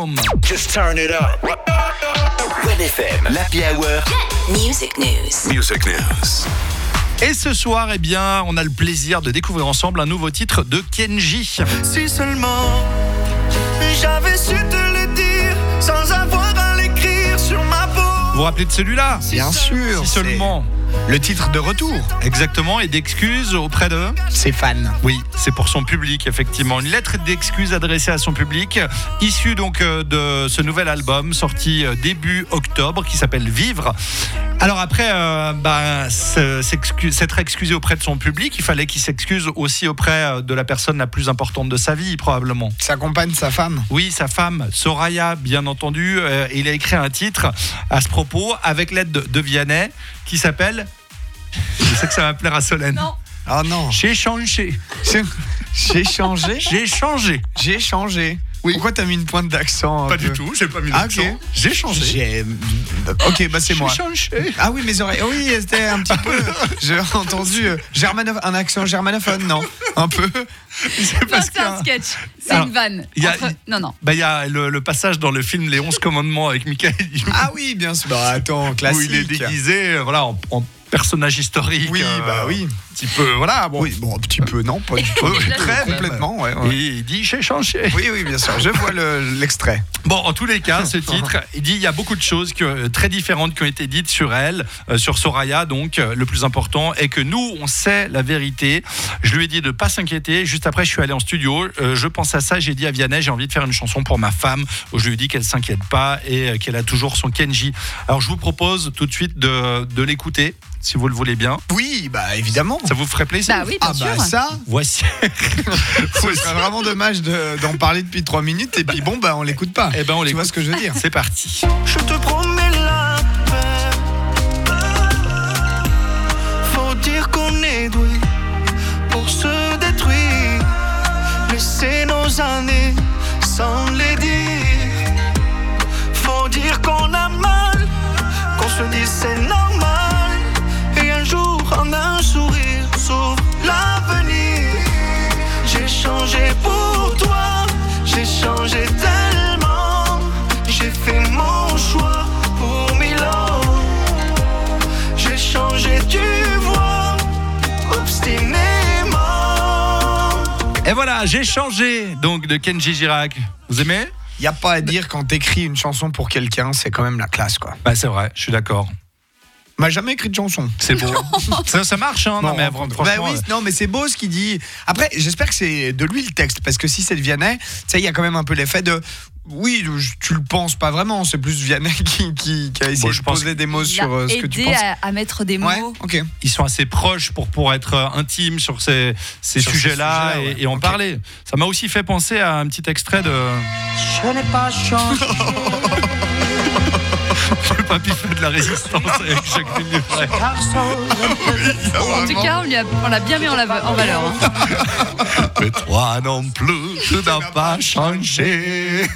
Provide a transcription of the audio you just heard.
album. Just turn it up. Red FM, l'Happy Hour. Music News. Music News. Et ce soir, eh bien, on a le plaisir de découvrir ensemble un nouveau titre de Kenji. Si seulement j'avais su te le dire sans avoir à l'écrire sur ma peau. Vous vous rappelez de celui-là ? Bien sûr. Si seulement. Le titre de retour. Exactement, et d'excuses auprès de... Ses fans. Oui, c'est pour son public, effectivement. Une lettre d'excuses adressée à son public, issue donc de ce nouvel album, sorti début octobre, qui s'appelle Vivre. Alors après, s'être excusé auprès de son public, il fallait qu'il s'excuse aussi auprès de la personne la plus importante de sa vie, probablement. Sa compagne, sa femme. Oui, sa femme, Soraya, bien entendu. Il a écrit un titre à ce propos, avec l'aide de Vianney, qui s'appelle... Je sais que ça va plaire à Solène. Non. Oh non. J'ai changé. J'ai changé. J'ai changé. J'ai changé. Oui. Pourquoi t'as mis une pointe d'accent Pas du tout, j'ai pas mis Ah, l'accent. ok. J'ai changé. Ok, bah c'est moi. J'ai changé. Ah oui, mes oreilles. Oui, c'était un petit peu. J'ai entendu un accent germanophone, non. Un peu. C'est Non, parce c'est un que... sketch. C'est Alors, une vanne. il y a- Non. Bah, il y a le passage dans le film Les 11 commandements avec Michael Youn, Ah oui, bien sûr. Bah attends, classique. où il est déguisé voilà, en personnage historique. Oui, bah oui. Un petit peu, voilà. Bon. Oui, bon, un petit peu, non, pas du tout. Très, complètement, ouais. Et il dit j'ai changé. Oui, bien sûr. Je vois l'extrait. Bon, en tous les cas, ce titre, il dit il y a beaucoup de choses très différentes qui ont été dites sur elle, sur Soraya. Donc, le plus important est que nous, on sait la vérité. Je lui ai dit de ne pas s'inquiéter. Juste après, je suis allé en studio. Je pense à ça. J'ai dit à Vianney, j'ai envie de faire une chanson pour ma femme. Où je lui ai dit qu'elle ne s'inquiète pas et qu'elle a toujours son Kenji. Alors, je vous propose tout de suite de l'écouter, si vous le voulez bien. Oui, bah évidemment. Ça vous ferait plaisir ? Bah oui, bien Ah sûr. bah ça, Voici. ce serait vraiment dommage d'en parler depuis 3 minutes et puis bon bah on l'écoute pas. Eh ben, on Tu l'écoute. vois ce que je veux dire. C'est parti. Je te promets la paix. Faut dire qu'on est doué pour se détruire. Laisser nos années sans les dire. Faut dire qu'on a mal, qu'on se dit c'est normal. Et un jour en un sourire s'ouvre l'avenir. J'ai changé pour toi, j'ai changé tellement. J'ai fait mon choix pour Milan. J'ai changé, tu vois, obstinément. Et voilà, j'ai changé. Donc, de Kenji Girac. Vous aimez ? Y a pas à dire quand t'écris une chanson pour quelqu'un, c'est quand même la classe quoi. Bah, c'est vrai, je suis d'accord. M'a jamais écrit de chanson. C'est beau. ça marche, hein. Non, mais franchement. Bah oui, non, mais c'est beau ce qu'il dit. Après, j'espère que c'est de lui le texte, parce que si c'est de Vianney, tu sais, il y a quand même un peu l'effet de. Oui, tu le penses pas vraiment. C'est plus Vianney qui a essayé je de pense poser des mots Il sur a ce que tu aidé penses. à mettre des mots. Ouais, ok. Ils sont assez proches pour être intimes sur ces sujets-là sujets-là, ouais. et en Ok. parler. Ça m'a aussi fait penser à un petit extrait de. Je n'ai pas changé. Le papy fait de la résistance avec Jacques Villeneuve. En tout cas, on l'a bien mis en valeur. Hein. Mais toi non plus, tu n'as pas changé.